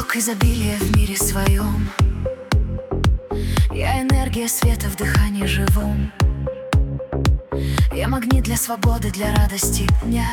Поток изобилия в мире своем. Я энергия света в дыхании живом. Я магнит для свободы, для радости дня.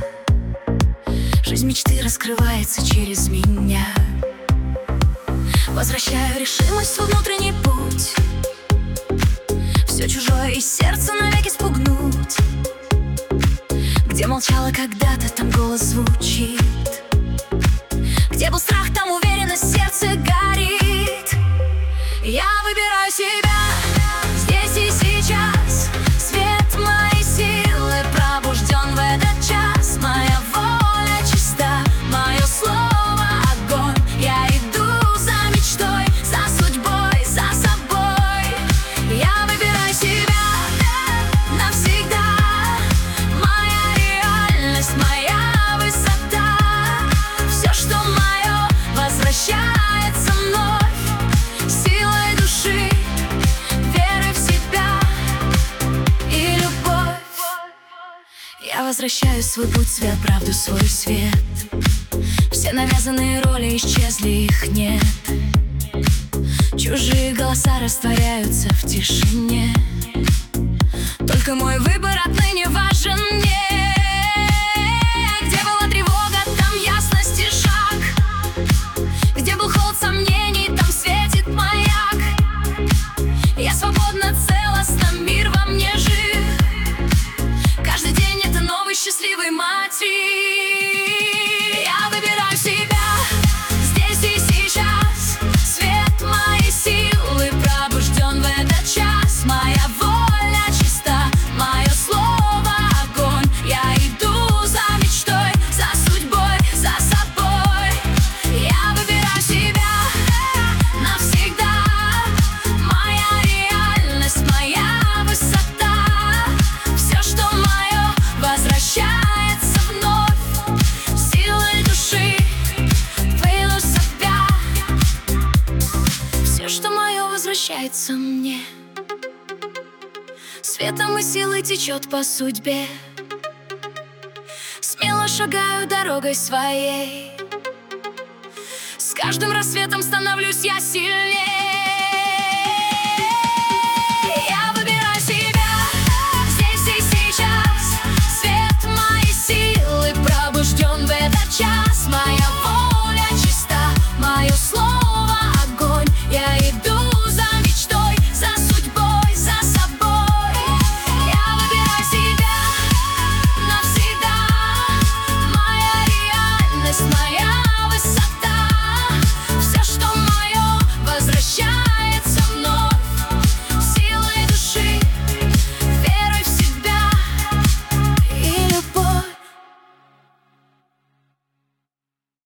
Жизнь мечты раскрывается через меня. Возвращаю решимость во внутренний путь. Все чужое из сердца навеки спугнуть. Где молчала когда-то, там голос звучит. Где был страх, там уверенность, сердце горит. Я выбираю себя здесь и сейчас. Свет моей силы пробужден в этот час. Моя воля чиста, мое слово огонь. Я иду за мечтой, за судьбой, за собой. Я выбираю себя навсегда. Моя реальность, моя высота. Все, что мое, возвращается вновь. Силой души, верой в себя и любовь. Я возвращаю свой путь, свет, правду, свой свет. Все навязанные роли исчезли, их нет. Чужие голоса растворяются в тишине. Только мой выбор отныне важен мне. Где была тревога, там ясность и шаг. Где был холод сомнений, там светит маяк. Я свободна, целостна, мир во мне жив. Каждый день это новый счастливый мотив. Я выбираю себя здесь и сейчас. Свет моей силы пробужден в этот час. Моя воля чиста, мое слово огонь. Я иду за мечтой, за судьбой, за собой. Я выбираю себя навсегда. Моя реальность, моя высота. Все, что мое, возвращается вновь. Силой души, верой в себя. Все, что мое, возвращается мне. Светом и силой течет по судьбе. Смело шагаю дорогой своей. С каждым рассветом становлюсь я сильнее. Я выбираю себя здесь и сейчас. Свет моей силы пробужден в этот час. Моя воля чиста, мое слово огонь. Я иду за мечтой, за судьбой, за собой. Я выбираю себя навсегда. Моя реальность, моя